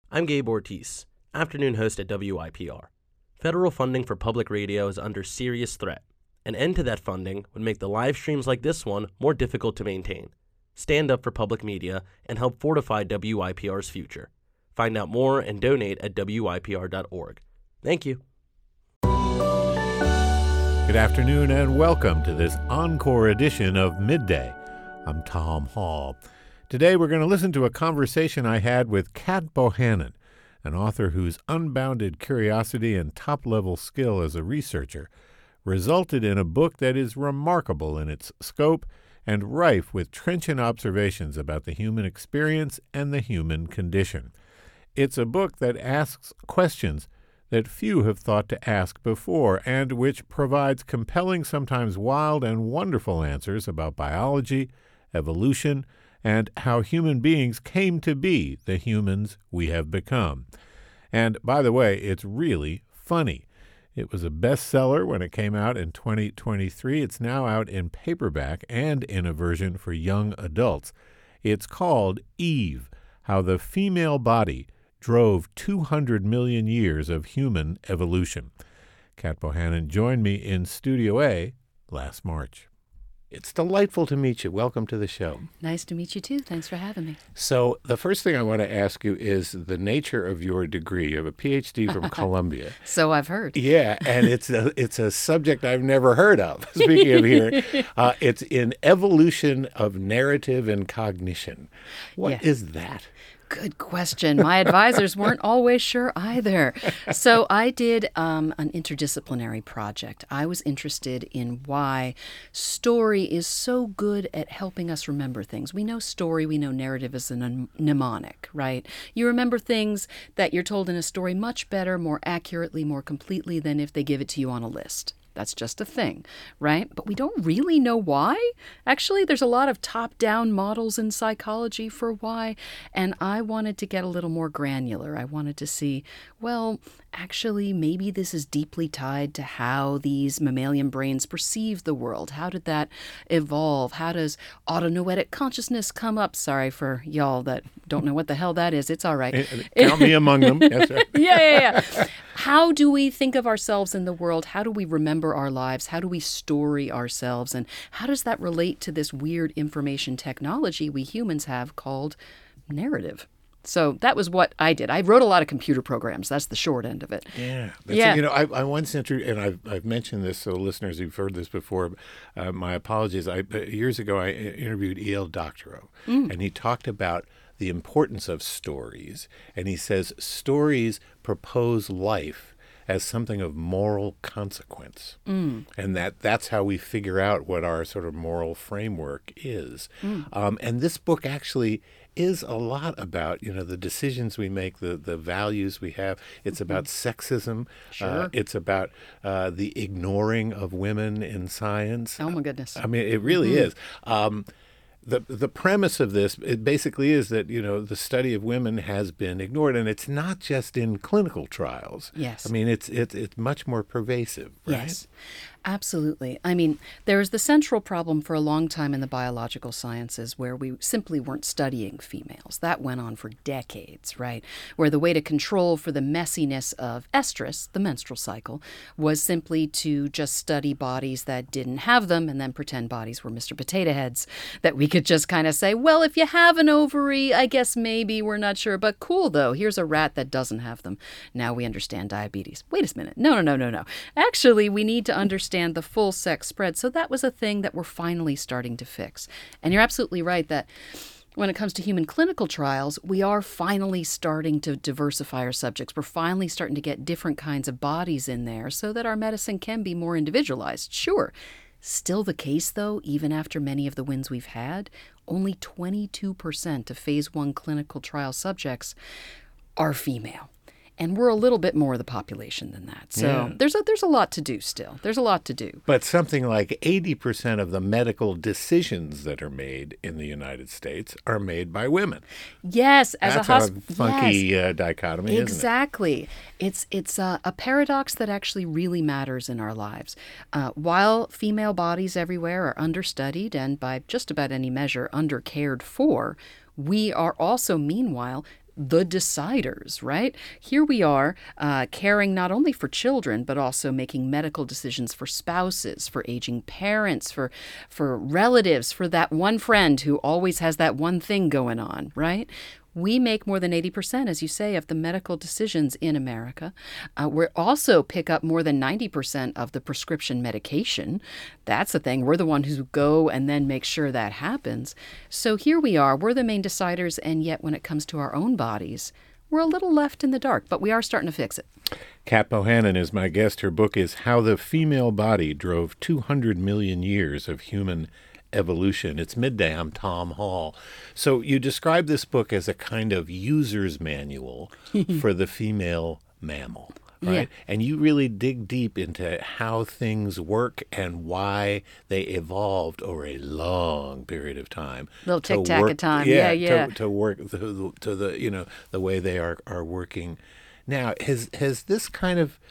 I'm Gabe Ortiz, afternoon host at WIPR. Federal funding for public radio is under serious threat. An end to that funding would make the live streams like this one more difficult to maintain. Stand up for public media and help fortify WIPR's future. Find out more and donate at WIPR.org. Thank you. Good afternoon and welcome to this encore edition of Midday. I'm Tom Hall. Today we're going to listen to a conversation I had with Kat Bohannon, an author whose unbounded curiosity and top-level skill as a researcher resulted in a book that is remarkable in its scope and rife with trenchant observations about the human experience and the human condition. It's a book that asks questions that few have thought to ask before, and which provides compelling, sometimes wild and wonderful answers about biology, evolution, and how human beings came to be the humans we have become. And, by the way, it's really funny. It was a bestseller when it came out in 2023. It's now out in paperback and in a version for young adults. It's called Eve, How the Female Body Drove 200 million years of human evolution. Kat Bohannon joined me in Studio A last March. It's delightful to meet you. Welcome to the show. Nice to meet you, too. Thanks for having me. So the first thing I want to ask you is the nature of your degree. You have a PhD from Columbia. So I've heard. Yeah, and it's a subject I've never heard of, speaking of hearing. It's in evolution of narrative and cognition. What is that? Good question. My advisors weren't always sure either. So I did an interdisciplinary project. I was interested in why story is so good at helping us remember things. We know story, we know narrative is a mnemonic, right? You remember things that you're told in a story much better, more accurately, more completely than if they give it to you on a list. That's just a thing, right? But we don't really know why. Actually, there's a lot of top-down models in psychology for why, and I wanted to get a little more granular. I wanted to see, well, actually, maybe this is deeply tied to how these mammalian brains perceive the world. How did that evolve? How does autonoetic consciousness come up? Sorry for y'all that don't know what the hell that is. It's all right. Count me among them. Yes, sir. Yeah. How do we think of ourselves in the world? How do we remember our lives? How do we story ourselves? And how does that relate to this weird information technology we humans have called narrative? So that was what I did. I wrote a lot of computer programs. That's the short end of it. Yeah. I once interviewed, and I've mentioned this, so listeners who've heard this before, my apologies. Years ago, I interviewed E.L. Doctorow, and he talked about the importance of stories. And he says stories propose life as something of moral consequence. And that's how we figure out what our sort of moral framework is. And this book actually is a lot about, the decisions we make, the values we have. It's about sexism. Sure. It's about the ignoring of women in science. Oh, my goodness. I mean, it really is. The premise of this, it basically is that, the study of women has been ignored, and it's not just in clinical trials. Yes. I mean, it's much more pervasive, right? Yes, absolutely. I mean, there was the central problem for a long time in the biological sciences where we simply weren't studying females. That went on for decades, right? Where the way to control for the messiness of estrus, the menstrual cycle, was simply to just study bodies that didn't have them and then pretend bodies were Mr. Potato Heads, that we could just kind of say, well, if you have an ovary, I guess maybe, we're not sure, but cool though, here's a rat that doesn't have them. Now we understand diabetes. Wait a minute. No. Actually, we need to understand the full sex spread. So that was a thing that we're finally starting to fix. And you're absolutely right that when it comes to human clinical trials, we are finally starting to diversify our subjects. We're finally starting to get different kinds of bodies in there so that our medicine can be more individualized. Sure. Still the case, though, even after many of the wins we've had, only 22% of phase 1 clinical trial subjects are female. And we're a little bit more of the population than that. So there's a lot to do still. There's a lot to do. But something like 80% of the medical decisions that are made in the United States are made by women. Yes. That's a funky dichotomy, exactly. It's a paradox that actually really matters in our lives. While female bodies everywhere are understudied and by just about any measure undercared for, we are also, meanwhile, the deciders, right? Here we are caring not only for children, but also making medical decisions for spouses, for aging parents, for relatives, for that one friend who always has that one thing going on, right? We make more than 80%, as you say, of the medical decisions in America. We also pick up more than 90% of the prescription medication. That's the thing. We're the ones who go and then make sure that happens. So here we are. We're the main deciders, and yet when it comes to our own bodies, we're a little left in the dark, but we are starting to fix it. Kat Bohannon is my guest. Her book is How the Female Body Drove 200 Million Years of Human Evolution. It's Midday. I'm Tom Hall. So you describe this book as a kind of user's manual for the female mammal, right? Yeah. And you really dig deep into how things work and why they evolved over a long period of time. Little to tic-tac work- of time. Yeah. To work to the the way they are working. Now, is this kind of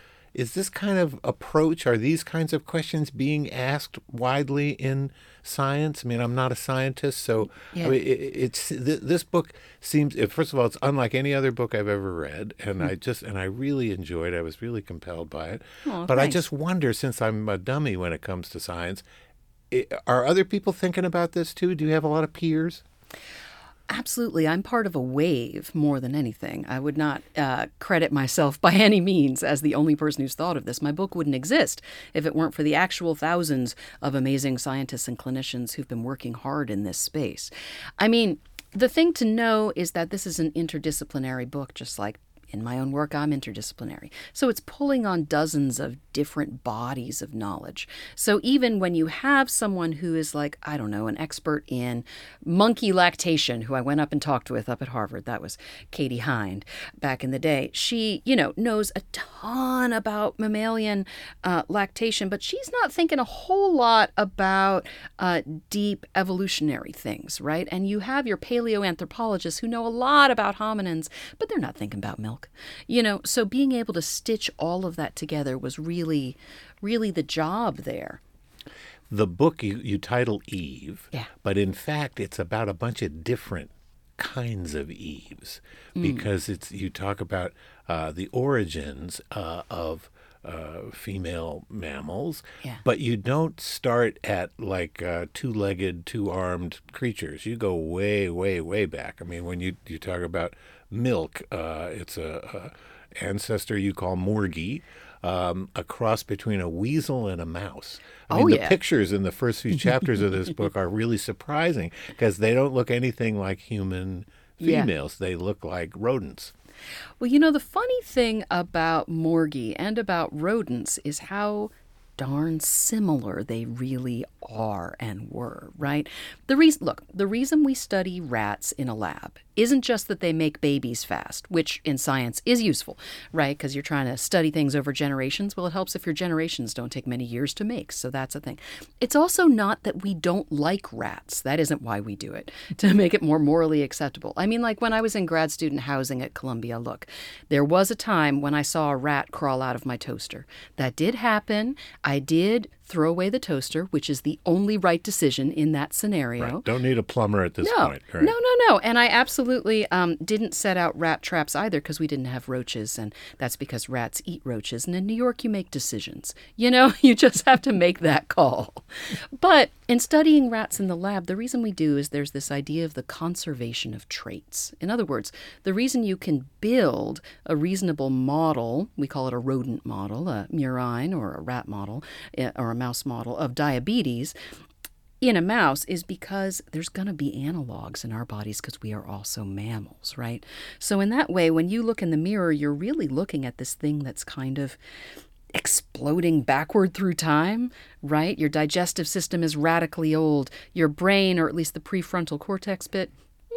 approach, are these kinds of questions being asked widely in science? I mean, I'm not a scientist, so Yeah. I mean, this book seems, first of all, it's unlike any other book I've ever read, and I really enjoyed it. I was really compelled by it. Oh, but I thanks. just wonder, since I'm a dummy when it comes to science, are other people thinking about this too? Do you have a lot of peers? Absolutely. I'm part of a wave more than anything. I would not credit myself by any means as the only person who's thought of this. My book wouldn't exist if it weren't for the actual thousands of amazing scientists and clinicians who've been working hard in this space. I mean, the thing to know is that this is an interdisciplinary book, just like in my own work, I'm interdisciplinary. So it's pulling on dozens of different bodies of knowledge. So even when you have someone who is like, I don't know, an expert in monkey lactation, who I went up and talked with up at Harvard, that was Katie Hind back in the day. She, knows a ton about mammalian lactation, but she's not thinking a whole lot about deep evolutionary things, right? And you have your paleoanthropologists who know a lot about hominins, but they're not thinking about milk. So being able to stitch all of that together was really, really the job there. The book you title Eve, Yeah. but in fact it's about a bunch of different kinds of Eves, because you talk about the origins of female mammals, Yeah. but you don't start at like two-legged, two-armed creatures. You go way, way, way back. I mean, when you talk about milk, it's a ancestor you call Morgie, a cross between a weasel and a mouse. I mean, the pictures in the first few chapters of this book are really surprising because they don't look anything like human females. They look like rodents. Well, the funny thing about Morgie and about rodents is how darn similar they really are and were, right? The reason we study rats in a lab isn't just that they make babies fast, which in science is useful, right? Because you're trying to study things over generations. Well, it helps if your generations don't take many years to make, so that's a thing. It's also not that we don't like rats. That isn't why we do it, to make it more morally acceptable. I mean, like when I was in grad student housing at Columbia, look, there was a time when I saw a rat crawl out of my toaster. That did happen. I did throw away the toaster, which is the only right decision in that scenario. Right. Don't need a plumber at this point. Right. No. And I absolutely didn't set out rat traps either because we didn't have roaches, and that's because rats eat roaches. And in New York, you make decisions. You just have to make that call. But in studying rats in the lab, the reason we do is there's this idea of the conservation of traits. In other words, the reason you can build a reasonable model, we call it a rodent model, a murine or a rat model, or a mouse model of diabetes in a mouse, is because there's going to be analogs in our bodies because we are also mammals, right? So in that way, when you look in the mirror, you're really looking at this thing that's kind of exploding backward through time, right? Your digestive system is radically old. Your brain, or at least the prefrontal cortex bit,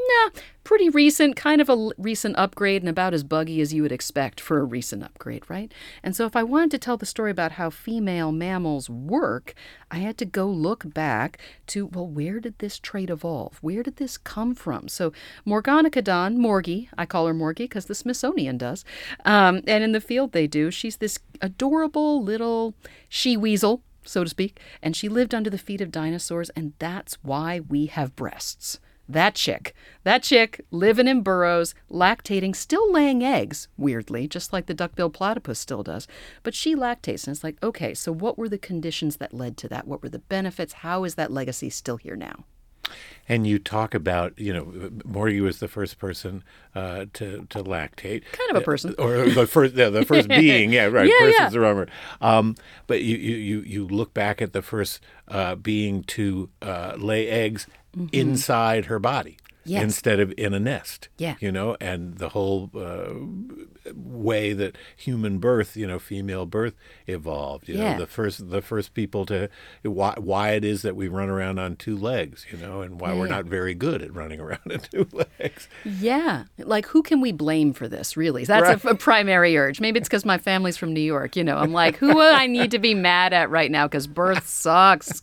pretty recent, kind of a recent upgrade and about as buggy as you would expect for a recent upgrade, right? And so if I wanted to tell the story about how female mammals work, I had to go look back to, well, where did this trait evolve? Where did this come from? So Morganocodon, Morgie, I call her Morgie because the Smithsonian does, and in the field they do, she's this adorable little she-weasel, so to speak, and she lived under the feet of dinosaurs, and that's why we have breasts. That chick living in burrows, lactating, still laying eggs, weirdly, just like the duck-billed platypus still does. But she lactates, and it's like, okay, so what were the conditions that led to that? What were the benefits? How is that legacy still here now? And you talk about, Morgie was the first person to lactate. Kind of a person. Or the first being, yeah, right. Yeah, Person's the wrong word. But you look back at the first being to lay eggs inside her body. Yes. Instead of in a nest, Yeah. And the whole way that human birth, female birth evolved. Yeah. The first people to why it is that we run around on two legs, and why we're not very good at running around on two legs. Yeah. Like, who can we blame for this, really? That's a primary urge. Maybe it's because my family's from New York. I'm like, who do I need to be mad at right now? Because birth sucks,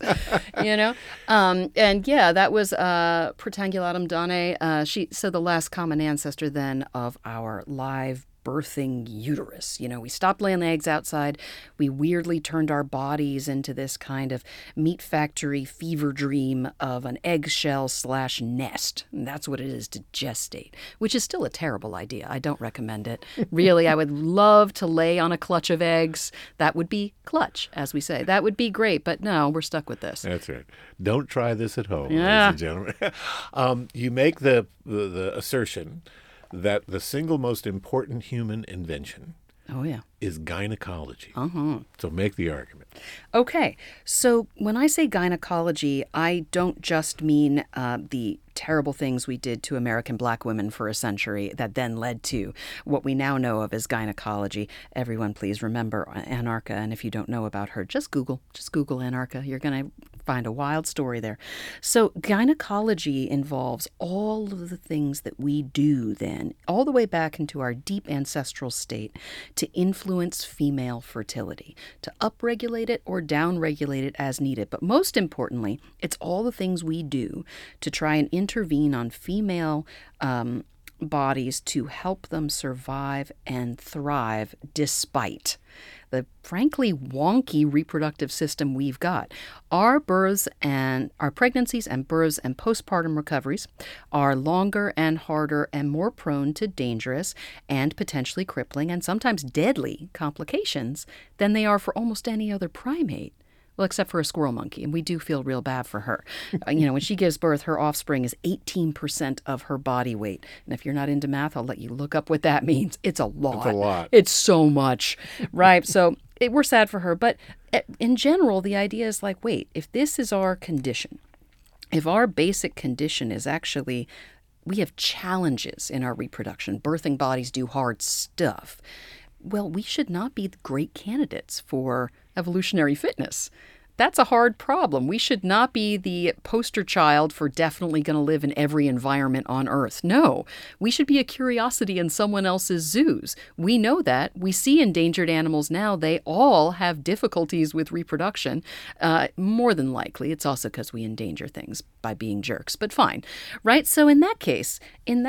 And yeah, that was Protangulatum Danae. So the last common ancestor then of our live birthing uterus. We stopped laying the eggs outside. We weirdly turned our bodies into this kind of meat factory fever dream of an eggshell/nest. And that's what it is to gestate, which is still a terrible idea. I don't recommend it. Really, I would love to lay on a clutch of eggs. That would be clutch, as we say. That would be great, but no, we're stuck with this. That's right. Don't try this at home, Yeah. ladies and gentlemen. You make the assertion that the single most important human invention Oh, yeah. is gynecology. Uh-huh. So make the argument. Okay, so when I say gynecology, I don't just mean the terrible things we did to American black women for a century that then led to what we now know of as gynecology. Everyone, please remember Anarcha, and if you don't know about her, just Google Anarcha. You're going to find a wild story there. So gynecology involves all of the things that we do then, all the way back into our deep ancestral state, to influence female fertility, to upregulate it or downregulate it as needed. But most importantly, it's all the things we do to try and intervene on female bodies to help them survive and thrive despite the frankly wonky reproductive system we've got. Our births and our pregnancies and births and postpartum recoveries are longer and harder and more prone to dangerous and potentially crippling and sometimes deadly complications than they are for almost any other primate. Well, except for a squirrel monkey, and we do feel real bad for her. When she gives birth, her offspring is 18% of her body weight. And if you're not into math, I'll let you look up what that means. It's a lot. It's a lot. It's so much, right? So we're sad for her. But in general, the idea is like, wait, if this is our condition, if our basic condition is actually we have challenges in our reproduction, birthing bodies do hard stuff, well, we should not be great candidates for evolutionary fitness. That's a hard problem. We should not be the poster child for definitely going to live in every environment on Earth. No, we should be a curiosity in someone else's zoos. We know that. We see endangered animals now. They all have difficulties with reproduction. More than likely, it's also because we endanger things by being jerks, but fine. Right? So in that case,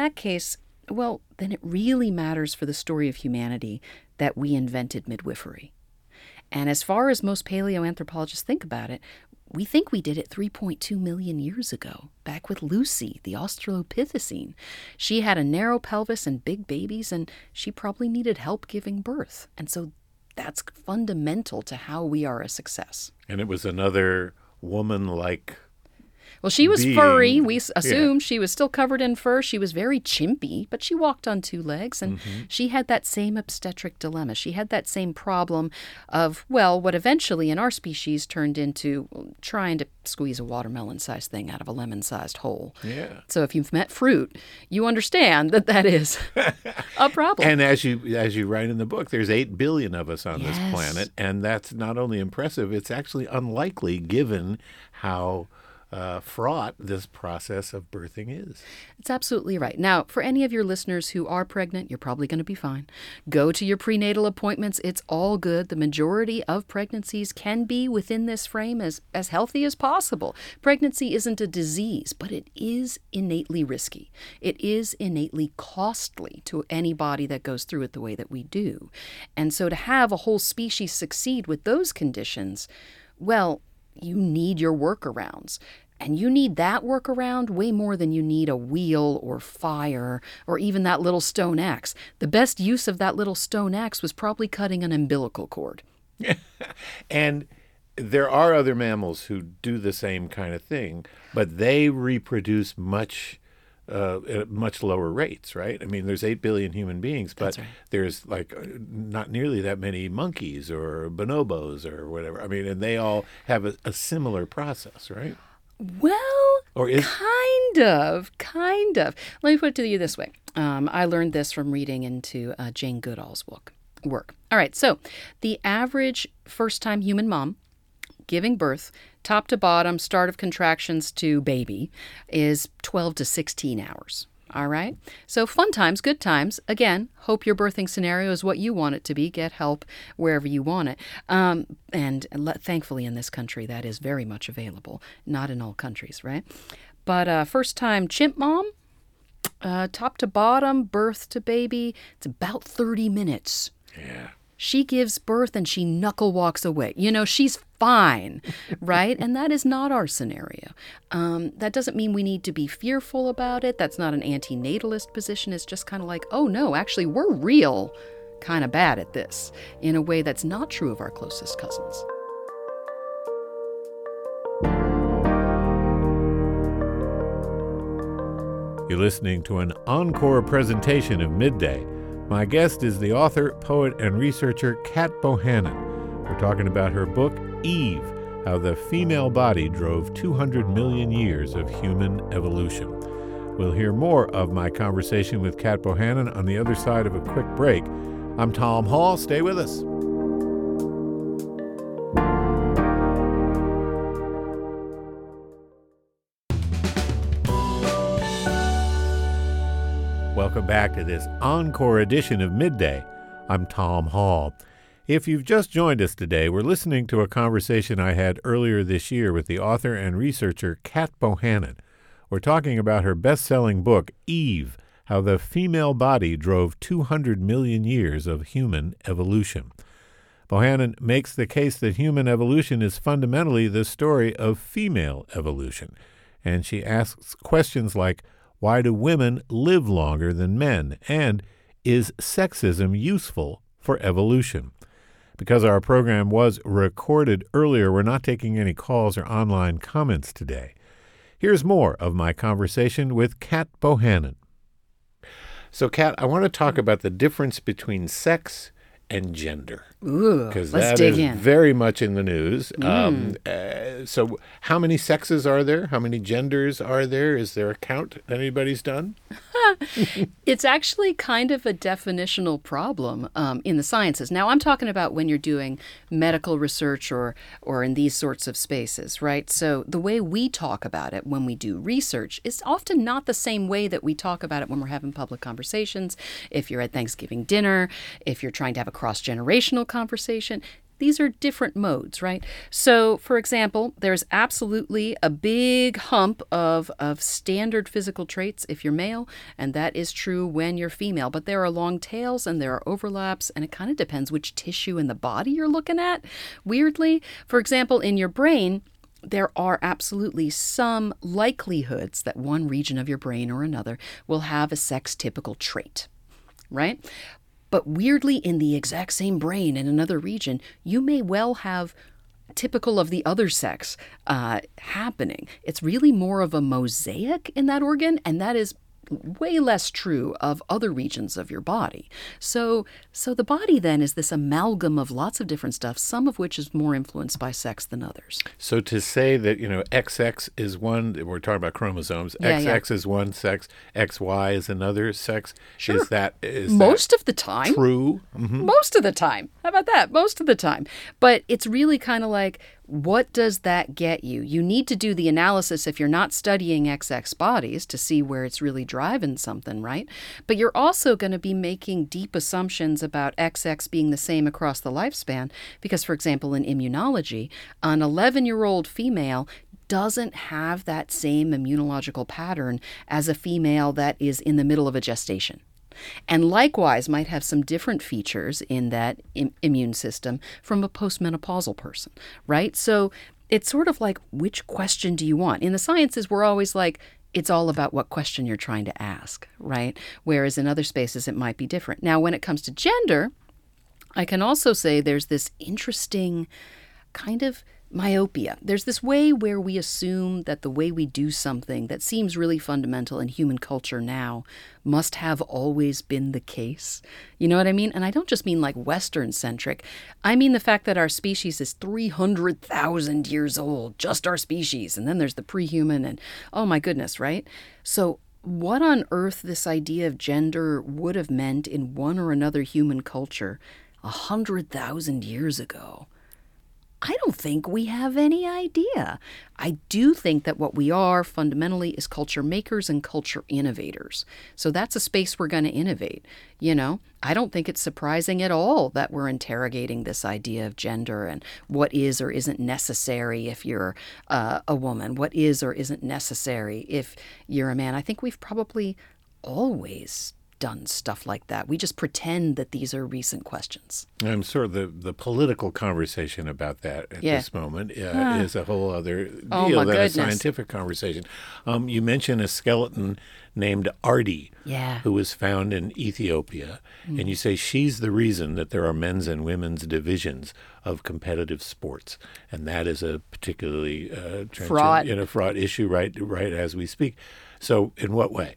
well, then it really matters for the story of humanity that we invented midwifery. And as far as most paleoanthropologists think about it, we think we did it 3.2 million years ago, back with Lucy, the Australopithecine. She had a narrow pelvis and big babies, and she probably needed help giving birth. And so that's fundamental to how we are a success. And it was another woman-like Well, she was being, furry. We assumed she was still covered in fur. She was very chimpy, but she walked on two legs, and she had that same obstetric dilemma. She had that same problem of, well, what eventually in our species turned into trying to squeeze a watermelon-sized thing out of a lemon-sized hole. Yeah. So if you've met fruit, you understand that is a problem. And as you write in the book, there's 8 billion of us on this Yes. planet, and that's not only impressive, it's actually unlikely given how fraught this process of birthing is. It's absolutely right. Now, for any of your listeners who are pregnant, you're probably going to be fine. Go to your prenatal appointments. It's all good. The majority of pregnancies can be within this frame as healthy as possible. Pregnancy isn't a disease, but it is innately risky. It is innately costly to any body that goes through it the way that we do. And so to have a whole species succeed with those conditions, well, you need your workarounds. And you need that workaround way more than you need a wheel or fire or even that little stone axe. The best use of that little stone axe was probably cutting an umbilical cord. And there are other mammals who do the same kind of thing, but they reproduce at much lower rates, right? I mean, there's 8 billion human beings, but there's like not nearly that many monkeys or bonobos or whatever. I mean, and they all have a similar process, right? Well, Or is kind of. Let me put it to you this way. I learned this from reading into Jane Goodall's work. All right, so the average first-time human mom giving birth, top to bottom, start of contractions to baby, is 12 to 16 hours. All right? So fun times, good times. Again, hope your birthing scenario is what you want it to be. Get help wherever you want it. Thankfully in this country, that is very much available. Not in all countries, right? But first-time chimp mom, top to bottom, birth to baby, it's about 30 minutes. Yeah. She gives birth and she knuckle walks away. She's fine, right? And that is not our scenario. That doesn't mean we need to be fearful about it. That's not an antinatalist position. It's just kind of like, oh no, actually we're real kind of bad at this in a way that's not true of our closest cousins. You're listening to an encore presentation of Midday. My guest is the author, poet, and researcher Kat Bohannon. We're talking about her book, Eve, How the Female Body Drove 200 Million Years of Human Evolution. We'll hear more of my conversation with Kat Bohannon on the other side of a quick break. I'm Tom Hall. Stay with us. Welcome back to this encore edition of Midday. I'm Tom Hall. If you've just joined us today, we're listening to a conversation I had earlier this year with the author and researcher Kat Bohannon. We're talking about her best-selling book, Eve, How the Female Body Drove 200 Million Years of Human Evolution. Bohannon makes the case that human evolution is fundamentally the story of female evolution, and she asks questions like, why do women live longer than men? And is sexism useful for evolution? Because our program was recorded earlier, we're not taking any calls or online comments today. Here's more of my conversation with Kat Bohannon. So, Kat, I want to talk about the difference between sex and gender. Ooh, because let's that dig is in. very much in the news. So how many sexes are there? How many genders are there? Is there a count that anybody's done? It's actually kind of a definitional problem in the sciences. Now, I'm talking about when you're doing medical research or in these sorts of spaces, right? So the way we talk about it when we do research is often not the same way that we talk about it when we're having public conversations. If you're at Thanksgiving dinner, if you're trying to have a cross-generational conversation, these are different modes, right? So, for example, there's absolutely a big hump of standard physical traits if you're male, and that is true when you're female. But there are long tails and there are overlaps, and it kind of depends which tissue in the body you're looking at, weirdly. For example, in your brain, there are absolutely some likelihoods that one region of your brain or another will have a sex-typical trait, right? But weirdly, in the exact same brain in another region, you may well have typical of the other sex happening. It's really more of a mosaic in that organ, and that is way less true of other regions of your body. So the body then is this amalgam of lots of different stuff, some of which is more influenced by sex than others. So to say that, XX is one, we're talking about chromosomes, XX is one sex, XY is another sex. Sure. Is most of the time. True? Mm-hmm. Most of the time. How about that? Most of the time. But it's really kind of like, what does that get you? You need to do the analysis if you're not studying XX bodies to see where it's really driving something, right? But you're also going to be making deep assumptions about XX being the same across the lifespan because, for example, in immunology, an 11-year-old female doesn't have that same immunological pattern as a female that is in the middle of a gestation. And likewise might have some different features in that immune system from a postmenopausal person, right? So it's sort of like, which question do you want? In the sciences, we're always like, it's all about what question you're trying to ask, right? Whereas in other spaces, it might be different. Now, when it comes to gender, I can also say there's this interesting kind of myopia. There's this way where we assume that the way we do something that seems really fundamental in human culture now must have always been the case. You know what I mean? And I don't just mean like Western-centric. I mean the fact that our species is 300,000 years old, just our species. And then there's the pre-human and, oh my goodness, right? So what on earth this idea of gender would have meant in one or another human culture 100,000 years ago, I don't think we have any idea. I do think that what we are fundamentally is culture makers and culture innovators. So that's a space we're going to innovate. You know, I don't think it's surprising at all that we're interrogating this idea of gender and what is or isn't necessary if you're a woman, what is or isn't necessary if you're a man. I think we've probably always done stuff like that. We just pretend that these are recent questions. I'm sure the political conversation about that at this moment is a whole other deal than a scientific conversation. You mentioned a skeleton named Ardi, who was found in Ethiopia, and you say she's the reason that there are men's and women's divisions of competitive sports, and that is a particularly fraught issue right as we speak. So in what way?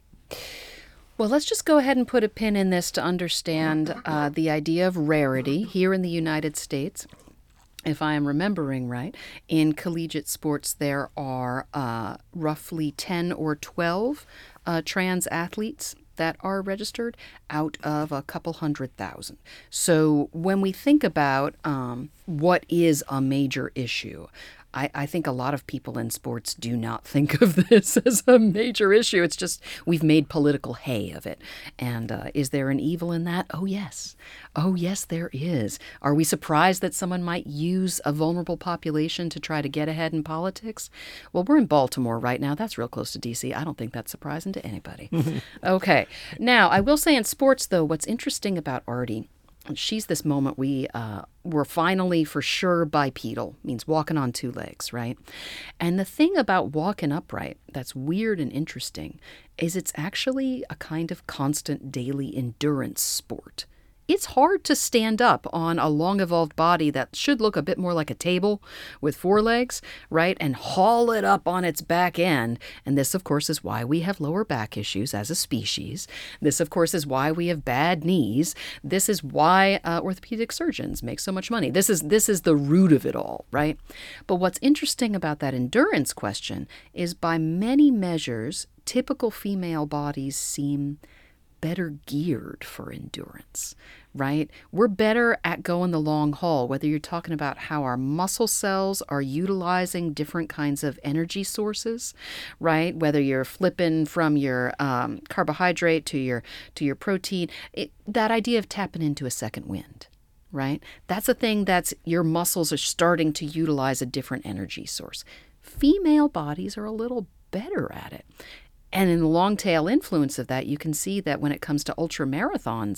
Well, let's just go ahead and put a pin in this to understand the idea of rarity here in the United States. If I am remembering right, in collegiate sports, there are roughly 10 or 12 trans athletes that are registered out of a couple 100,000. So when we think about what is a major issue, I think a lot of people in sports do not think of this as a major issue. It's just we've made political hay of it. And is there an evil in that? Oh, yes. Oh, yes, there is. Are we surprised that someone might use a vulnerable population to try to get ahead in politics? Well, we're in Baltimore right now. That's real close to D.C. I don't think that's surprising to anybody. Okay. Now, I will say in sports, though, what's interesting about Ardi, she's this moment we were finally for sure bipedal, means walking on two legs, right? And the thing about walking upright that's weird and interesting is it's actually a kind of constant daily endurance sport. It's hard to stand up on a long-evolved body that should look a bit more like a table with four legs, right, and haul it up on its back end. And this, of course, is why we have lower back issues as a species. This, of course, is why we have bad knees. This is why orthopedic surgeons make so much money. This is the root of it all, right? But what's interesting about that endurance question is by many measures, typical female bodies seem better geared for endurance, right? We're better at going the long haul, whether you're talking about how our muscle cells are utilizing different kinds of energy sources, right? Whether you're flipping from your carbohydrate to your protein, that idea of tapping into a second wind, right? That's a thing that's your muscles are starting to utilize a different energy source. Female bodies are a little better at it. And in the long tail influence of that, you can see that when it comes to ultra marathons,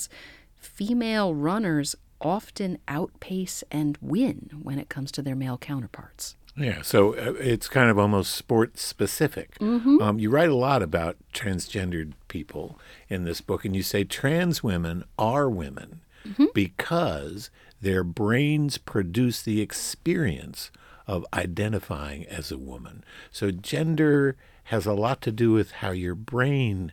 female runners often outpace and win when it comes to their male counterparts. Yeah, so it's kind of almost sport specific. Mm-hmm. You write a lot about transgendered people in this book, and you say trans women are women because their brains produce the experience of identifying as a woman. So gender has a lot to do with how your brain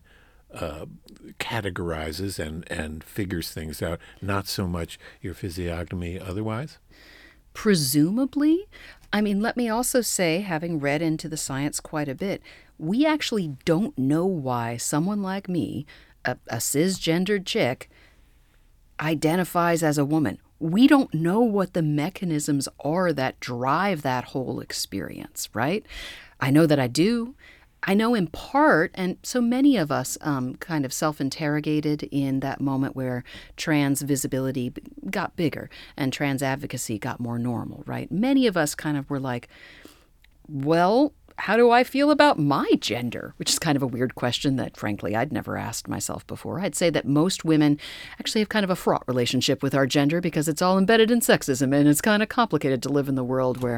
categorizes and figures things out, not so much your physiognomy otherwise? Presumably. I mean, let me also say, having read into the science quite a bit, we actually don't know why someone like me, a cisgendered chick, identifies as a woman. We don't know what the mechanisms are that drive that whole experience, right? I know that I do. I know in part, and so many of us kind of self-interrogated in that moment where trans visibility got bigger and trans advocacy got more normal, right? Many of us kind of were like, well, how do I feel about my gender? Which is kind of a weird question that, frankly, I'd never asked myself before. I'd say that most women actually have kind of a fraught relationship with our gender because it's all embedded in sexism, and it's kind of complicated to live in the world where,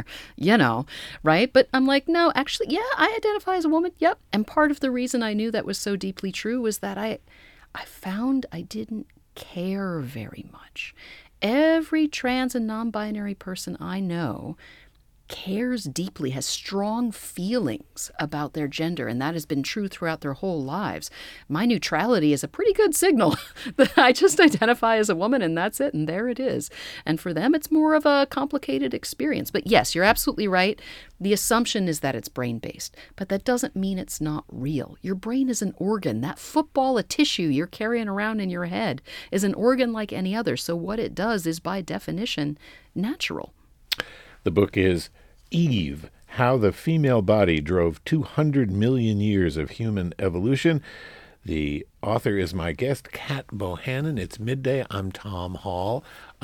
right? But I'm like, no, actually, yeah, I identify as a woman. Yep. And part of the reason I knew that was so deeply true was that I found I didn't care very much. Every trans and non-binary person I know cares deeply, has strong feelings about their gender, and that has been true throughout their whole lives. My neutrality is a pretty good signal that I just identify as a woman, and that's it, and there it is. And for them, it's more of a complicated experience. But yes, you're absolutely right. The assumption is that it's brain-based, but that doesn't mean it's not real. Your brain is an organ. That football of tissue you're carrying around in your head is an organ like any other. So what it does is, by definition, natural. The book is Eve, How the Female Body Drove 200 Million Years of Human Evolution. The author is my guest, Kat Bohannon. It's midday. I'm Tom Hall.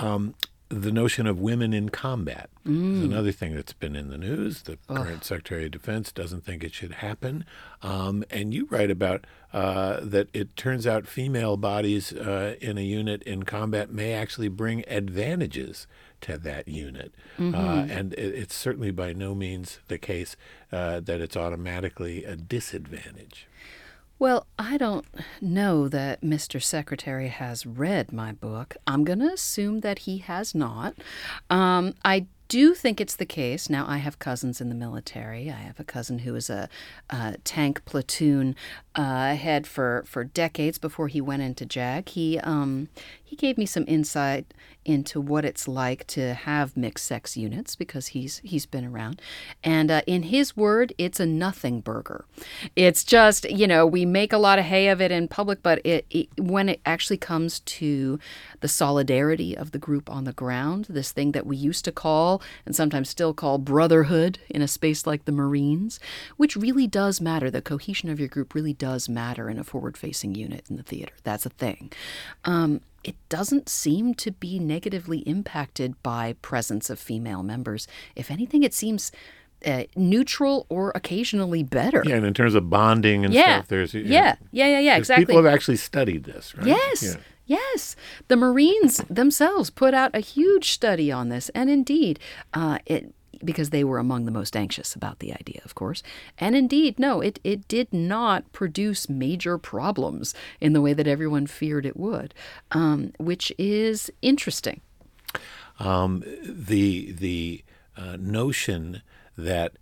The notion of women in combat is another thing that's been in the news. The current Secretary of Defense doesn't think it should happen. And you write about that it turns out female bodies in a unit in combat may actually bring advantages to that unit. And it's certainly by no means the case that it's automatically a disadvantage. Well, I don't know that Mr. Secretary has read my book. I'm going to assume that he has not. I do think it's the case. Now, I have cousins in the military. I have a cousin who was a tank platoon head for decades before he went into JAG. He gave me some insight into what it's like to have mixed sex units because he's been around. And in his word, it's a nothing burger. It's just, we make a lot of hay of it in public, but when it actually comes to the solidarity of the group on the ground, this thing that we used to call and sometimes still call brotherhood in a space like the Marines, which really does matter. The cohesion of your group really does matter in a forward-facing unit in the theater. That's a thing. It doesn't seem to be negatively impacted by presence of female members. If anything, it seems neutral or occasionally better. Yeah, and in terms of bonding and stuff, there's... Yeah, exactly. People have actually studied this, right? Yes. Yeah. Yes, the Marines themselves put out a huge study on this, and indeed, because they were among the most anxious about the idea, of course. And indeed, no, it did not produce major problems in the way that everyone feared it would, which is interesting. The notion that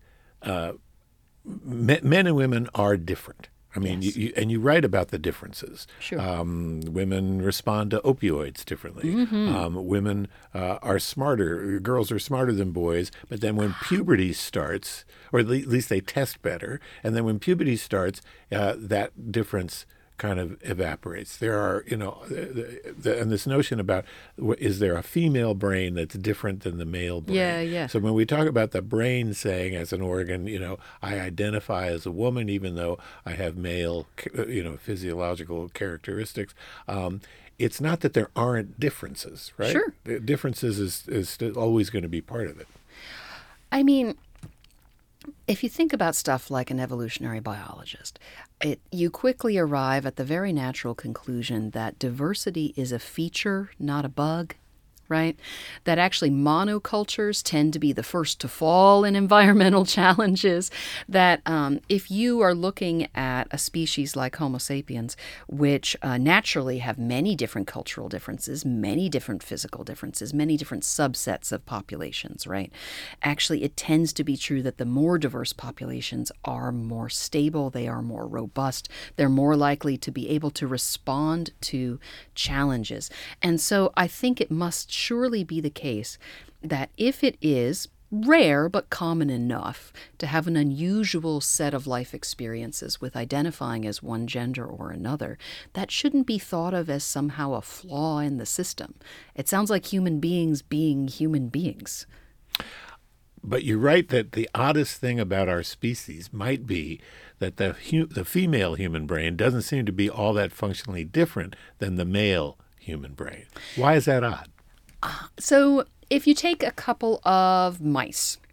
men and women are different. I mean, Yes. you write about the differences. Sure. Women respond to opioids differently. Women are smarter. Girls are smarter than boys. But then when puberty starts, or at least they test better, and then when puberty starts, that difference kind of evaporates. There are, and this notion about is there a female brain that's different than the male brain? Yeah. So when we talk about the brain saying as an organ, I identify as a woman even though I have male, physiological characteristics. It's not that there aren't differences, right? Sure. The differences is still always going to be part of it. I mean, if you think about stuff like an evolutionary biologist, you quickly arrive at the very natural conclusion that diversity is a feature, not a bug, right? That actually monocultures tend to be the first to fall in environmental challenges, that if you are looking at a species like Homo sapiens, which naturally have many different cultural differences, many different physical differences, many different subsets of populations, right? Actually, it tends to be true that the more diverse populations are more stable, they are more robust, they're more likely to be able to respond to challenges. And so I think it must surely be the case that if it is rare but common enough to have an unusual set of life experiences with identifying as one gender or another, that shouldn't be thought of as somehow a flaw in the system. It sounds like human beings being human beings. But you're right that the oddest thing about our species might be that the female human brain doesn't seem to be all that functionally different than the male human brain. Why is that odd? So if you take a couple of mice,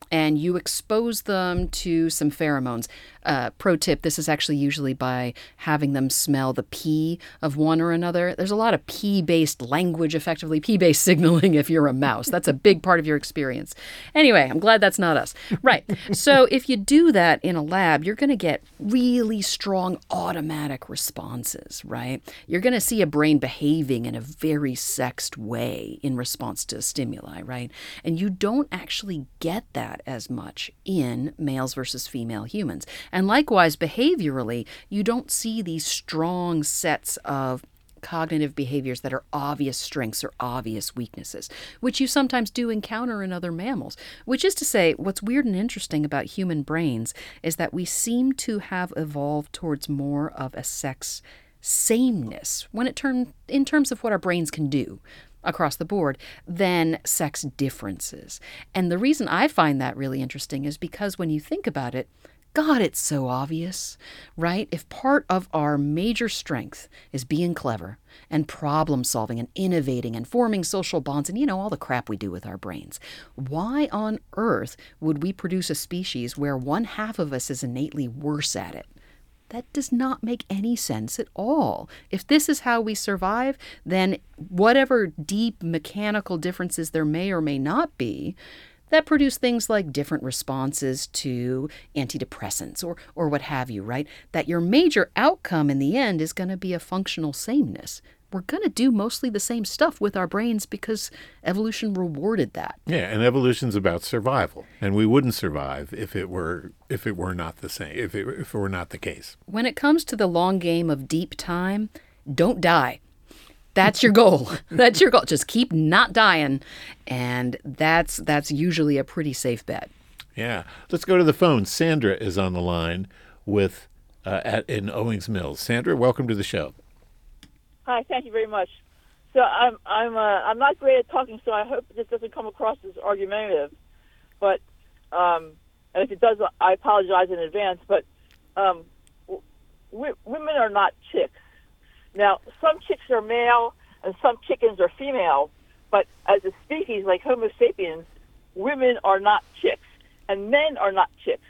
and you expose them to some pheromones. Pro tip, this is actually usually by having them smell the pee of one or another. There's a lot of pee-based language, effectively pee-based signaling if you're a mouse. That's a big part of your experience. Anyway, I'm glad that's not us. Right. So if you do that in a lab, you're going to get really strong automatic responses, right? You're going to see a brain behaving in a very sexed way in response to stimuli, right? And you don't actually get that as much in males versus female humans. And likewise, behaviorally, you don't see these strong sets of cognitive behaviors that are obvious strengths or obvious weaknesses, which you sometimes do encounter in other mammals. Which is to say, what's weird and interesting about human brains is that we seem to have evolved towards more of a sex sameness in terms of what our brains can do across the board than sex differences. And the reason I find that really interesting is because when you think about it, God, it's so obvious, right? If part of our major strength is being clever and problem solving and innovating and forming social bonds and, all the crap we do with our brains, why on earth would we produce a species where one half of us is innately worse at it? That does not make any sense at all. If this is how we survive, then whatever deep mechanical differences there may or may not be, that produce things like different responses to antidepressants or what have you, right? That your major outcome in the end is going to be a functional sameness. We're going to do mostly the same stuff with our brains because evolution rewarded that. Yeah, and evolution's about survival, and we wouldn't survive if it were not the same, if it were not the case. When it comes to the long game of deep time, don't die. That's your goal. That's your goal. Just keep not dying, and that's usually a pretty safe bet. Yeah. Let's go to the phone. Sandra is on the line with in Owings Mills. Sandra, welcome to the show. Hi, thank you very much. So I'm not great at talking, so I hope this doesn't come across as argumentative. But and if it does, I apologize in advance. But women are not chicks. Now, some chicks are male and some chickens are female, but as a species like Homo sapiens, women are not chicks and men are not chicks.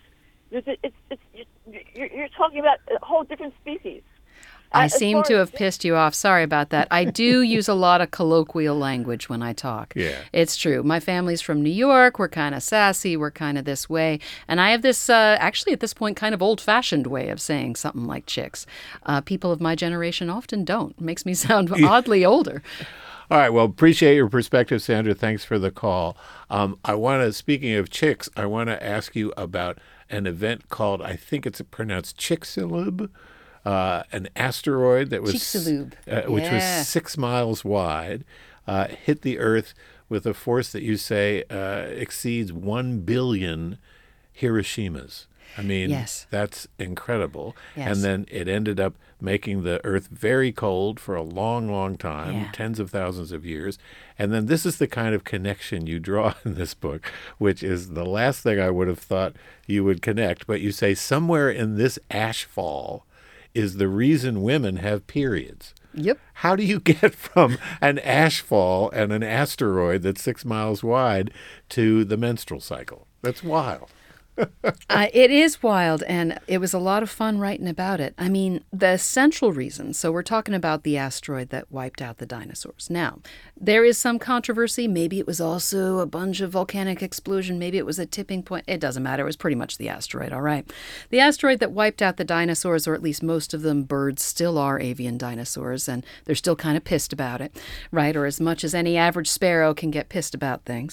You're talking about a whole different species. I seem to have pissed you off. Sorry about that. I do use a lot of colloquial language when I talk. Yeah. It's true. My family's from New York. We're kind of sassy. We're kind of this way. And I have this, actually at this point, kind of old-fashioned way of saying something like chicks. People of my generation often don't. It makes me sound oddly older. All right. Well, appreciate your perspective, Sandra. Thanks for the call. Speaking of chicks, I want to ask you about an event called, I think it's pronounced Chicxulub. An asteroid that was which was 6 miles wide, hit the Earth with a force that you say exceeds 1 billion Hiroshimas. I mean, yes. That's incredible. Yes. And then it ended up making the Earth very cold for a long, long time, Yeah. tens of thousands of years. And then this is the kind of connection you draw in this book, which is the last thing I would have thought you would connect. But you say somewhere in this ash fall is the reason women have periods. Yep. How do you get from an ash fall and an asteroid that's 6 miles wide to the menstrual cycle? That's wild. It is wild, and it was a lot of fun writing about it. I mean, the central reason, so we're talking about the asteroid that wiped out the dinosaurs. Now, there is some controversy. Maybe it was also a bunch of volcanic explosion. Maybe it was a tipping point. It doesn't matter. It was pretty much the asteroid, all right? The asteroid that wiped out the dinosaurs, or at least most of them, birds, still are avian dinosaurs, and they're still kind of pissed about it, right? Or as much as any average sparrow can get pissed about things.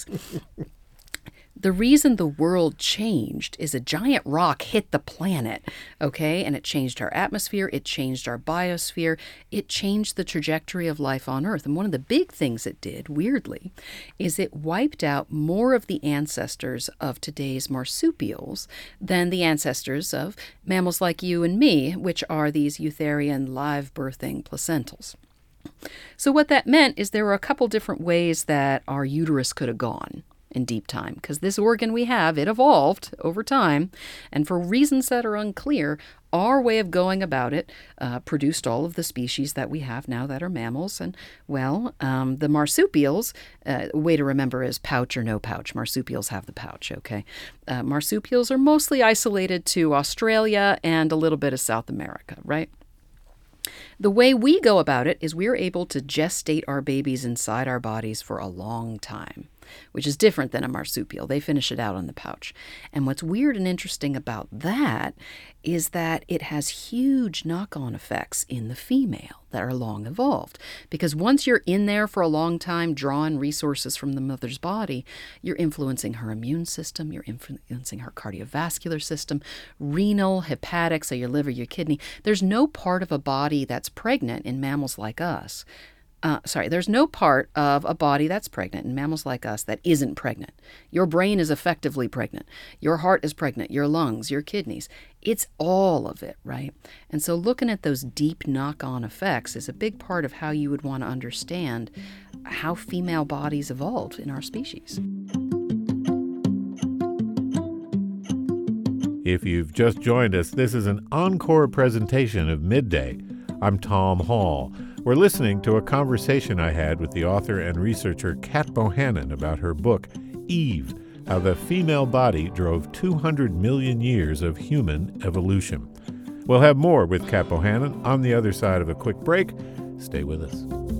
The reason the world changed is a giant rock hit the planet, okay? And it changed our atmosphere, it changed our biosphere, it changed the trajectory of life on Earth. And one of the big things it did, weirdly, is it wiped out more of the ancestors of today's marsupials than the ancestors of mammals like you and me, which are these eutherian live-birthing placentals. So what that meant is there were a couple different ways that our uterus could have gone in deep time, because this organ we have, it evolved over time, and for reasons that are unclear, our way of going about it produced all of the species that we have now that are mammals. And, well, the marsupials, way to remember is pouch or no pouch. Marsupials have the pouch, okay? Marsupials are mostly isolated to Australia and a little bit of South America, right? The way we go about it is we're able to gestate our babies inside our bodies for a long time, which is different than a marsupial. They finish it out on the pouch. And what's weird and interesting about that is that it has huge knock-on effects in the female that are long evolved. Because once you're in there for a long time, drawing resources from the mother's body, you're influencing her immune system, you're influencing her cardiovascular system, renal, hepatic, so your liver, your kidney. There's no part of a body that's pregnant in mammals like us. There's no part of a body that's pregnant in mammals like us that isn't pregnant. Your brain is effectively pregnant. Your heart is pregnant. Your lungs, your kidneys. It's all of it, right? And so looking at those deep knock-on effects is a big part of how you would want to understand how female bodies evolved in our species. If you've just joined us, this is an encore presentation of Midday. I'm Tom Hall. We're listening to a conversation I had with the author and researcher Kat Bohannon about her book, Eve, How the Female Body Drove 200 Million Years of Human Evolution. We'll have more with Kat Bohannon on the other side of a quick break. Stay with us.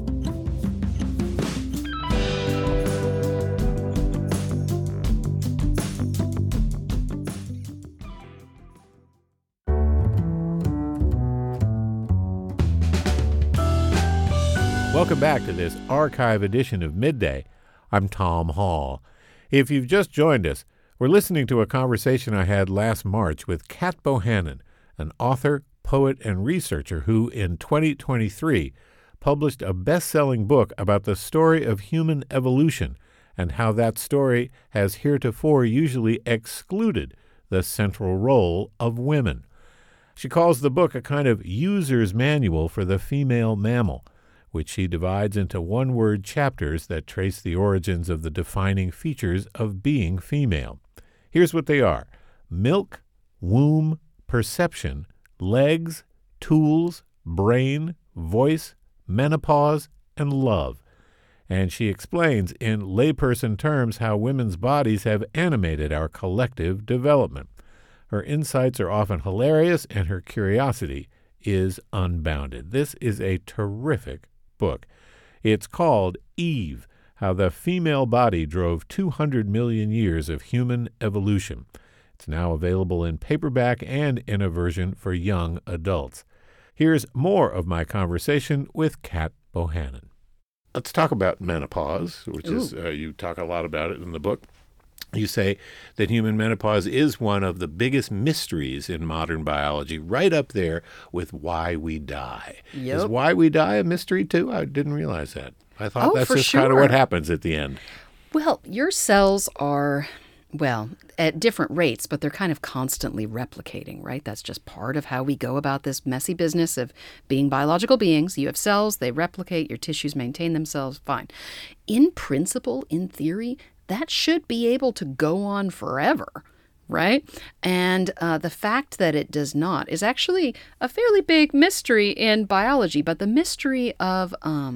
Welcome back to this archive edition of Midday. I'm Tom Hall. If you've just joined us, we're listening to a conversation I had last March with Kat Bohannon, an author, poet, and researcher who, in 2023, published a best-selling book about the story of human evolution and how that story has heretofore usually excluded the central role of women. She calls the book a kind of user's manual for the female mammal, which she divides into one-word chapters that trace the origins of the defining features of being female. Here's what they are: milk, womb, perception, legs, tools, brain, voice, menopause, and love. And she explains in layperson terms how women's bodies have animated our collective development. Her insights are often hilarious, and her curiosity is unbounded. This is a terrific book. It's called Eve, How the Female Body Drove 200 Million Years of Human Evolution. It's now available in paperback and in a version for young adults. Here's more of my conversation with Kat Bohannon. Let's talk about menopause, which is, you talk a lot about it in the book. You say that human menopause is one of the biggest mysteries in modern biology, right up there with why we die. Yep. Is why we die a mystery, too? I didn't realize that. I thought that's for just kind of sure. what happens at the end. Well, your cells are, well, at different rates, but they're kind of constantly replicating, right? That's just part of how we go about this messy business of being biological beings. You have cells, they replicate, your tissues maintain themselves, fine. In principle, in theory, that should be able to go on forever, right? And the fact that it does not is actually a fairly big mystery in biology. But the mystery of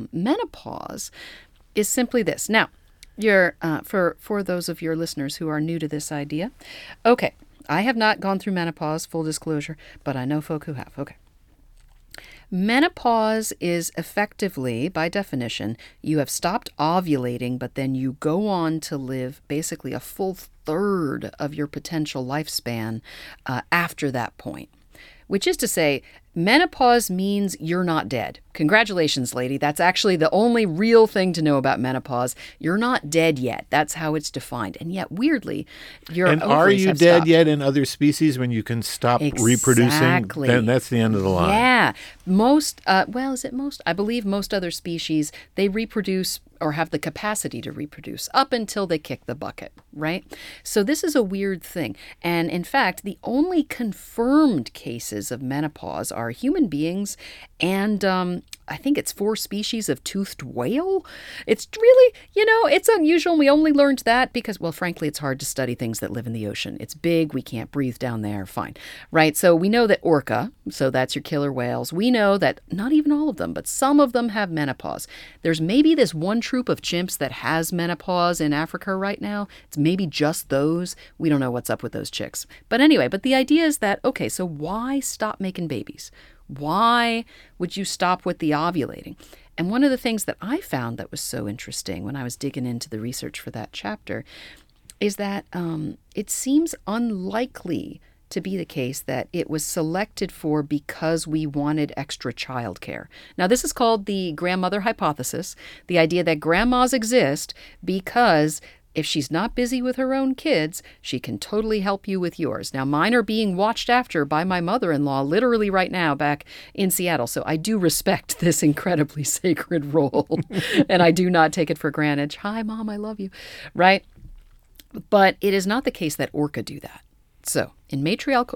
menopause is simply this. Now, you're for those of your listeners who are new to this idea, okay, I have not gone through menopause, full disclosure, but I know folk who have. Okay. Menopause is effectively, by definition, you have stopped ovulating, but then you go on to live basically a full third of your potential lifespan after that point. Which is to say, menopause means you're not dead. Congratulations, lady. That's actually the only real thing to know about menopause. You're not dead yet. That's how it's defined. And yet, weirdly, your And ovaries are you have dead stopped. yet in other species when you can stop reproducing? Exactly. Then that's the end of the line. Yeah. Most, is it most? I believe most other species, they reproduce or have the capacity to reproduce up until they kick the bucket, right? So this is a weird thing. And in fact, the only confirmed cases of menopause are human beings and I think it's 4 species of toothed whale. It's really, it's unusual. We only learned that because, well, frankly, it's hard to study things that live in the ocean. It's big. We can't breathe down there. Fine. Right. So we know that orca, so that's your killer whales. We know that not even all of them, but some of them have menopause. There's maybe this one troop of chimps that has menopause in Africa right now. It's maybe just those. We don't know what's up with those chicks. But anyway, the idea is that, okay, so why stop making babies? Why would you stop with the ovulating? And one of the things that I found that was so interesting when I was digging into the research for that chapter is that it seems unlikely to be the case that it was selected for because we wanted extra childcare. Now, this is called the grandmother hypothesis, the idea that grandmas exist because if she's not busy with her own kids, she can totally help you with yours. Now, mine are being watched after by my mother-in-law literally right now back in Seattle. So I do respect this incredibly sacred role, and I do not take it for granted. Hi, Mom, I love you, right? But it is not the case that orca do that. So in matriarchal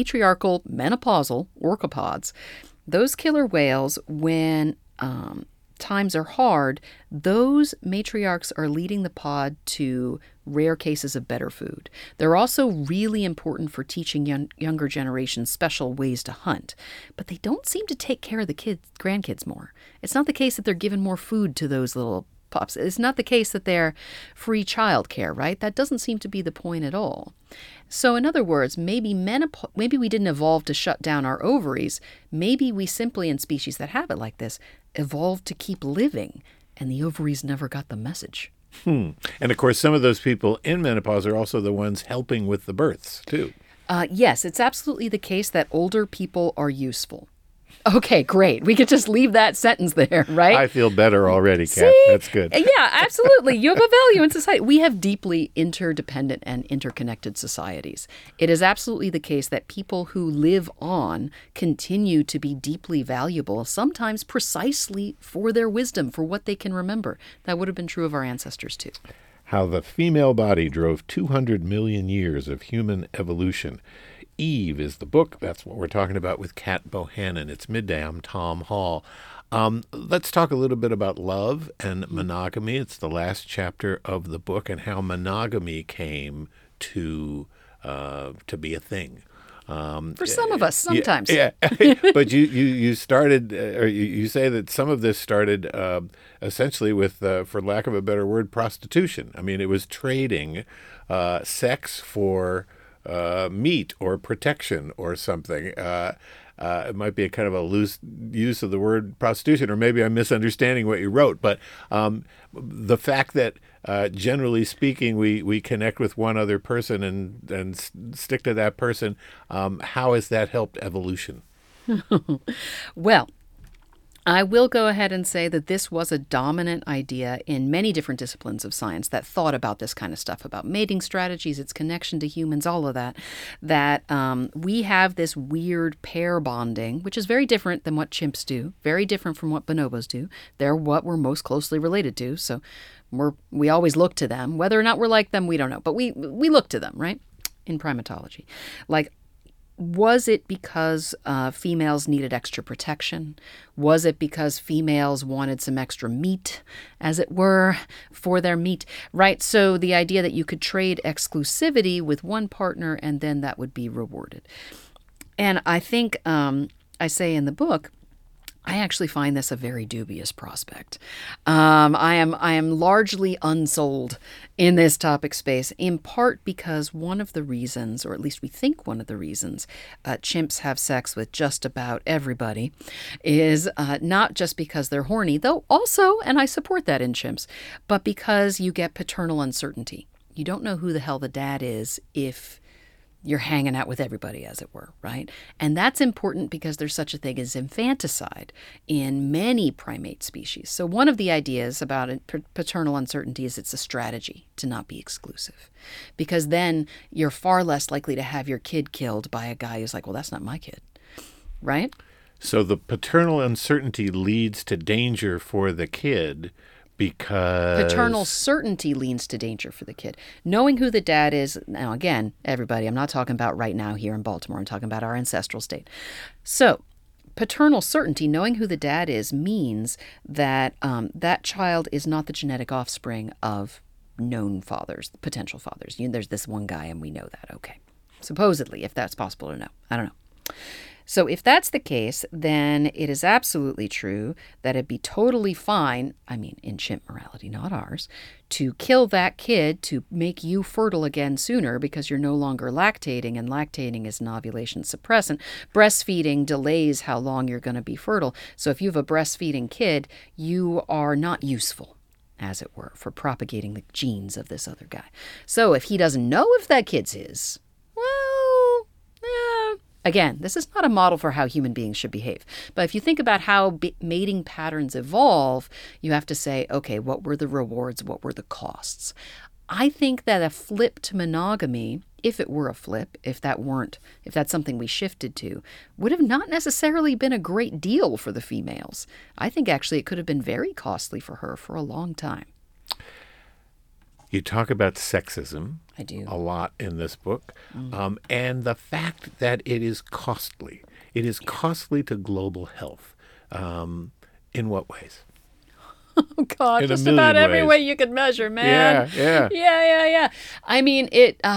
menopausal orcapods, those killer whales, when times are hard, those matriarchs are leading the pod to rare cases of better food. They're also really important for teaching younger generations special ways to hunt, but they don't seem to take care of the grandkids more. It's not the case that they're giving more food to those little pups. It's not the case that they're free childcare, right? That doesn't seem to be the point at all. So in other words, maybe we didn't evolve to shut down our ovaries. Maybe we simply, in species that have it like this, evolved to keep living, and the ovaries never got the message. And of course, some of those people in menopause are also the ones helping with the births, too. Yes, it's absolutely the case that older people are useful. Okay, great. We could just leave that sentence there, right? I feel better already, Kat. See? That's good. Yeah, absolutely. You have a value in society. We have deeply interdependent and interconnected societies. It is absolutely the case that people who live on continue to be deeply valuable, sometimes precisely for their wisdom, for what they can remember. That would have been true of our ancestors, too. How the female body drove 200 million years of human evolution. Eve is the book. That's what we're talking about with Kat Bohannon. It's Midday. I'm Tom Hall. Let's talk a little bit about love and monogamy. It's the last chapter of the book and how monogamy came to be a thing. For some of us, sometimes. Yeah. But you started, or you say that some of this started essentially with, for lack of a better word, prostitution. I mean, it was trading sex for meat or protection or something. It might be a kind of a loose use of the word prostitution, or maybe I'm misunderstanding what you wrote. But the fact that generally speaking, we connect with one other person and stick to that person, how has that helped evolution? Well, I will go ahead and say that this was a dominant idea in many different disciplines of science that thought about this kind of stuff, about mating strategies, its connection to humans, all of that, we have this weird pair bonding, which is very different than what chimps do, very different from what bonobos do. They're what we're most closely related to, so we always look to them. Whether or not we're like them, we don't know, but we look to them, right, in primatology. Like, was it because females needed extra protection? Was it because females wanted some extra meat, as it were, for their meat? Right, so the idea that you could trade exclusivity with one partner and then that would be rewarded. And I think I say in the book, I actually find this a very dubious prospect. I am largely unsold in this topic space, in part because one of the reasons, or at least we think one of the reasons, chimps have sex with just about everybody is not just because they're horny, though also, and I support that in chimps, but because you get paternal uncertainty. You don't know who the hell the dad is if you're hanging out with everybody, as it were, right? And that's important because there's such a thing as infanticide in many primate species. So one of the ideas about paternal uncertainty is it's a strategy to not be exclusive, because then you're far less likely to have your kid killed by a guy who's like, well, that's not my kid, right? So the paternal uncertainty leads to danger for the kid, Because paternal certainty leans to danger for the kid. Knowing who the dad is, now again, everybody, I'm not talking about right now here in Baltimore, I'm talking about our ancestral state. So, paternal certainty, knowing who the dad is, means that that child is not the genetic offspring of known fathers, potential fathers. There's this one guy and we know that, okay. Supposedly, if that's possible or no, I don't know. So if that's the case, then it is absolutely true that it'd be totally fine, I mean, in chimp morality, not ours, to kill that kid to make you fertile again sooner because you're no longer lactating, and lactating is an ovulation suppressant. Breastfeeding delays how long you're going to be fertile. So if you have a breastfeeding kid, you are not useful, as it were, for propagating the genes of this other guy. So if he doesn't know if that kid's his, well, again, this is not a model for how human beings should behave. But if you think about how mating patterns evolve, you have to say, okay, what were the rewards? What were the costs? I think that a flip to monogamy, if it were a flip, if that's something we shifted to, would have not necessarily been a great deal for the females. I think actually it could have been very costly for her for a long time. You talk about sexism. I do. A lot in this book. And the fact that it is costly. It is costly to global health. In what ways? Oh, God, in just about every way you could measure, man. Yeah. I mean,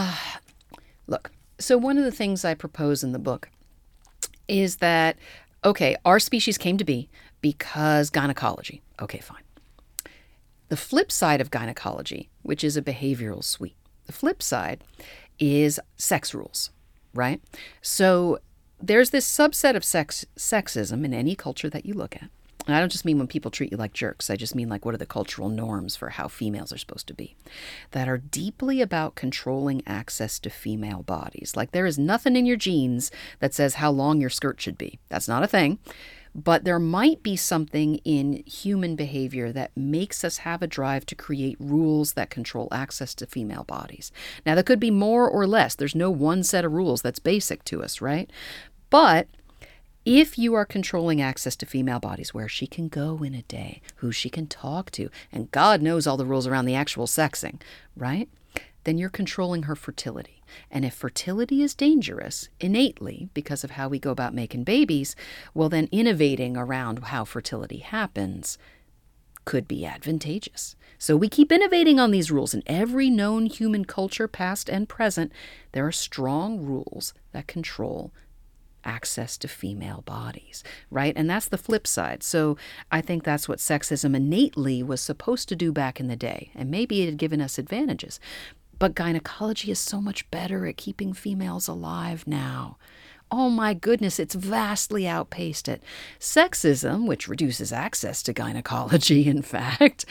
look, so one of the things I propose in the book is that, okay, our species came to be because gynecology. Okay, fine. The flip side of gynecology, which is a behavioral suite, the flip side is sex rules, right? So there's this subset of sexism in any culture that you look at. And I don't just mean when people treat you like jerks. I just mean like what are the cultural norms for how females are supposed to be that are deeply about controlling access to female bodies. Like there is nothing in your genes that says how long your skirt should be. That's not a thing. But there might be something in human behavior that makes us have a drive to create rules that control access to female bodies. Now, there could be more or less. There's no one set of rules that's basic to us, right? But if you are controlling access to female bodies, where she can go in a day, who she can talk to, and God knows all the rules around the actual sexing, right? Then you're controlling her fertility. And if fertility is dangerous innately because of how we go about making babies, well, then innovating around how fertility happens could be advantageous. So we keep innovating on these rules. In every known human culture, past and present, there are strong rules that control access to female bodies, right? And that's the flip side. So I think that's what sexism innately was supposed to do back in the day. And maybe it had given us advantages. But gynecology is so much better at keeping females alive now. Oh my goodness, it's vastly outpaced it. Sexism, which reduces access to gynecology, in fact,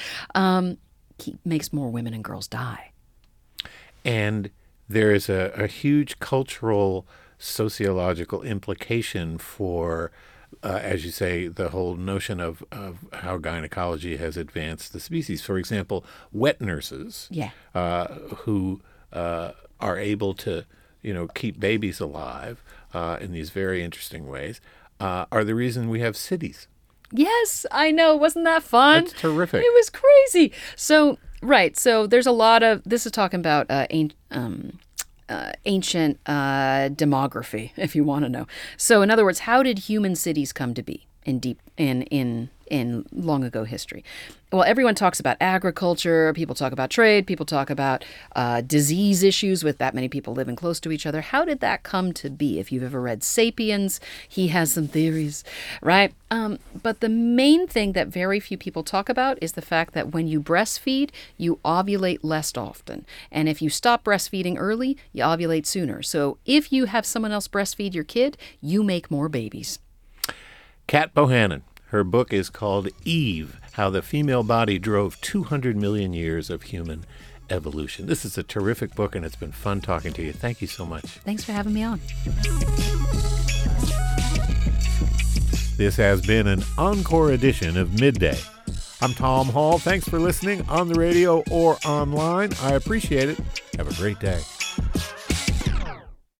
makes more women and girls die. And there is a huge cultural, sociological implication for, as you say, the whole notion of how gynecology has advanced the species. For example, wet nurses who are able to, keep babies alive in these very interesting ways are the reason we have cities. Yes, I know. Wasn't that fun? That's terrific. It was crazy. So, right. So there's a lot of, this is talking about ancient demography, if you want to know. So in other words, how did human cities come to be in long ago history? Well, everyone talks about agriculture, people talk about trade, people talk about disease issues with that many people living close to each other. How did that come to be? If you've ever read Sapiens, he has some theories, right? But the main thing that very few people talk about is the fact that when you breastfeed, you ovulate less often. And if you stop breastfeeding early, you ovulate sooner. So if you have someone else breastfeed your kid, you make more babies. Kat Bohannon. Her book is called Eve, How the Female Body Drove 200 Million Years of Human Evolution. This is a terrific book, and it's been fun talking to you. Thank you so much. Thanks for having me on. This has been an encore edition of Midday. I'm Tom Hall. Thanks for listening on the radio or online. I appreciate it. Have a great day.